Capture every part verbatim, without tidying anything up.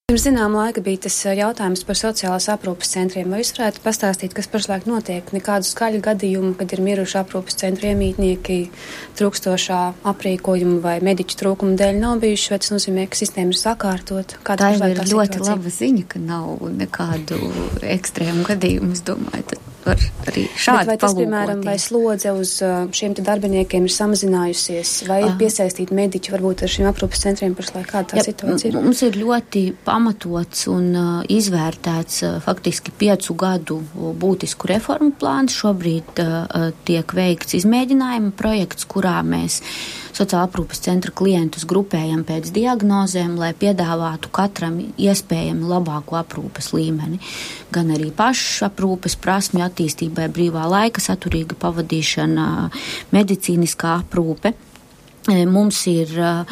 Pirms zinām laika bija tas jautājums par sociālās aprūpes centriem. Vai jūs varētu pastāstīt, kas pašlaik notiek? Nekādu skaļu gadījumu, kad ir miruši aprūpes centru iemītnieki, trūkstošā aprīkojuma vai mediķu trūkuma dēļ nav bijuši, vai tas nozīmē, ka sistēma ir sakārtot? Tā ir ļoti situācija? Laba ziņa, ka nav nekādu ekstrēmu gadījumu, es domāju, tad var arī šādi vai tas, piemēram, vai slodze uz šiem te darbiniekiem ir samazinājusies, vai ir piesaistīti mediķi varbūt ar šiem aprūpes centriem pašlaik? Kāda tā ja, situācija ir? Mums ir ļoti pamatots un uh, izvērtēts uh, faktiski piecu gadu būtisku reformu plāns. Šobrīd uh, tiek veikts izmēģinājuma projekts, kurā mēs sociāla aprūpes centra klientus grupējam pēc diagnozēm, lai piedāvātu katram iespējami labāko aprūpes līmeni. Gan arī pašaprūpes prasmju attīstībai, brīvā laika saturīga pavadīšana, medicīniskā aprūpe. Mums ir uh,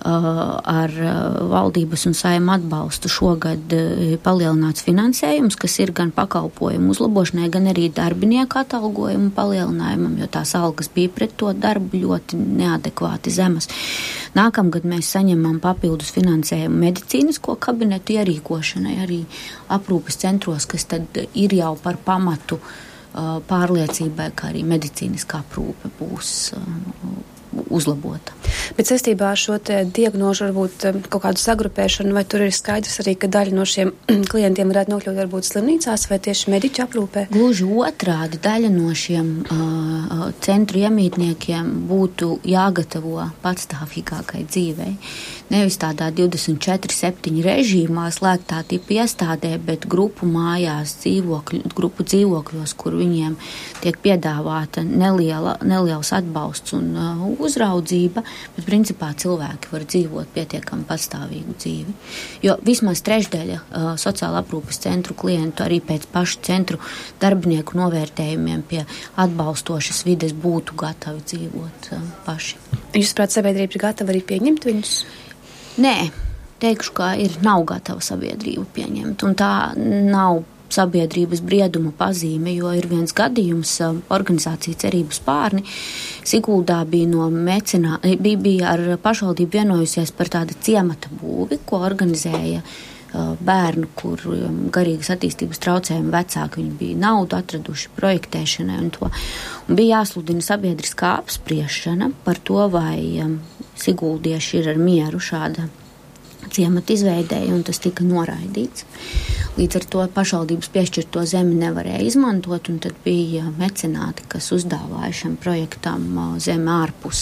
ar valdības un Saeima atbalstu šogad palielināts finansējums, kas ir gan pakalpojumu uzlabošanai, gan arī darbinieku atalgojumu palielinājumam, jo tās algas bija pret to darbu ļoti neadekvāti zemas. Nākamgad mēs saņemam papildus finansējumu medicīnisko kabinetu ierīkošanai arī aprūpes centros, kas tad ir jau par pamatu uh, pārliecībai, ka arī medicīniskā aprūpe būs uh, uzlabota. Bet saistībā ar šo te diagnožu varbūt kaut kādu sagrupēšanu, vai tur ir skaidrs arī, ka daļa no šiem klientiem varētu nokļūt varbūt slimnīcās vai tieši mediķu aprūpē? Gluži otrādi, daļa no šiem uh, centru iemītniekiem būtu jāgatavo patstāvīgākai dzīvei. Nevis tādā divdesmit četri septiņi režīmā, slēgtā tipa iestādē, bet grupu mājās, dzīvokļu, grupu dzīvokļos, kur viņiem tiek piedāvāta neliela, neliels atbalsts un uh, uzraudzība, bet principā cilvēki var dzīvot pietiekami pastāvīgu dzīvi. Jo vismaz trešdaļa uh, sociāla aprūpes centru klientu arī pēc pašu centru darbinieku novērtējumiem pie atbalstošas vides būtu gatavi dzīvot uh, paši. Jūs prāt, sabiedrība ir gatava arī pieņemt viņus? Nē, teikšu, ka ir nav gatava sabiedrība pieņemt, un tā nav sabiedrības brieduma pazīme, jo ir viens gadījums, organizācija Cerību spārni Siguldā bija no mecenā, bija, bija ar pašvaldību vienojusies par tādu ciemata būvi, ko organizēja bērnu, kur garīgas attīstības traucējumi vecāki, viņi bija naudu atraduši projektēšanai un to. Un bija jāsludina sabiedriskā apspriešana par to, vai siguldieši ir ar mieru šāda ciemata izveidēja, un tas tika noraidīts. Līdz ar to pašvaldības piešķirto zemi nevarēja izmantot, un tad bija mecenāti, kas uzdāvāja šam projektam zemi ārpus,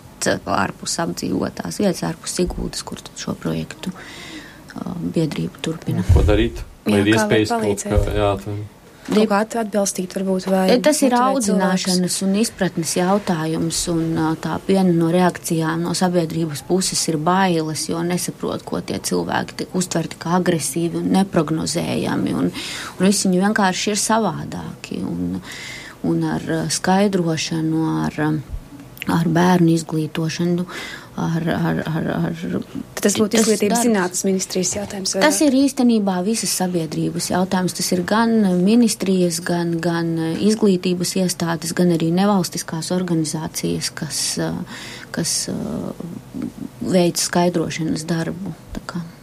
ārpus apdzīvotās vietas, ārpus Siguldas, kur šo projektu biedrība turpina. Ko darīt? Vai ir iespējas kaut kā, jā, tā... Kaut kā atbalstīt varbūt vai... Tas ir audzināšanas un izpratnes jautājums, un tā viena no reakcijām no sabiedrības puses ir bailes, jo nesaprot, ko tie cilvēki tiek uztverti kā agresīvi un neprognozējami, un, un visi viņi vienkārši ir savādāki, un, un ar skaidrošanu, ar, ar bērnu izglītošanu, Ar, ar, ar, ar, tas būtu izglītības zinātnes ministrijas jautājums. Vai? Tas ir īstenībā visas sabiedrības jautājums. Tas ir gan ministrijas, gan, gan izglītības iestādes, gan arī nevalstiskās organizācijas, kas, kas veic skaidrošanas darbu. Tā kā.